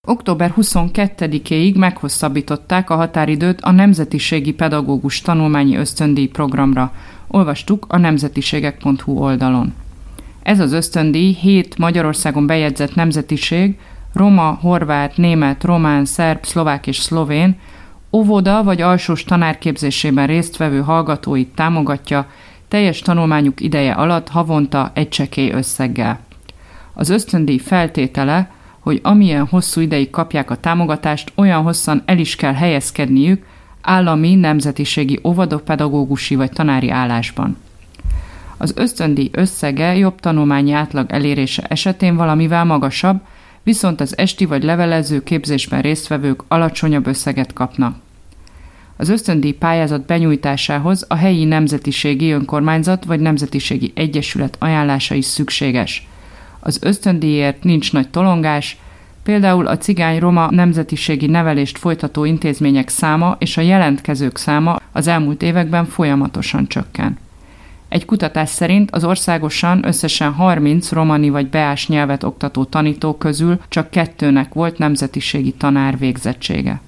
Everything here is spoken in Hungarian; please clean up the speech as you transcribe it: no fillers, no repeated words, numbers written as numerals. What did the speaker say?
Október 22-éig meghosszabbították a határidőt a nemzetiségi pedagógus tanulmányi ösztöndíj programra. Olvastuk a nemzetiségek.hu oldalon. Ez az ösztöndíj 7 Magyarországon bejegyzett nemzetiség, roma, horvát, német, román, szerb, szlovák és szlovén, óvoda vagy alsós tanárképzésében résztvevő hallgatóit támogatja teljes tanulmányuk ideje alatt havonta egy csekély összeggel. Az ösztöndíj feltétele, hogy amilyen hosszú ideig kapják a támogatást, olyan hosszan el is kell helyezkedniük állami nemzetiségi óvodapedagógusi vagy tanári állásban. Az ösztöndíj összege jobb tanulmányi átlag elérése esetén valamivel magasabb, viszont az esti vagy levelező képzésben résztvevők alacsonyabb összeget kapnak. Az ösztöndíj pályázat benyújtásához a helyi nemzetiségi önkormányzat vagy nemzetiségi egyesület ajánlása is szükséges. Az ösztöndíjért nincs nagy tolongás, például a cigány-roma nemzetiségi nevelést folytató intézmények száma és a jelentkezők száma az elmúlt években folyamatosan csökken. Egy kutatás szerint az országosan összesen 30 romani vagy beás nyelvet oktató tanító közül csak 2-nek volt nemzetiségi tanár végzettsége.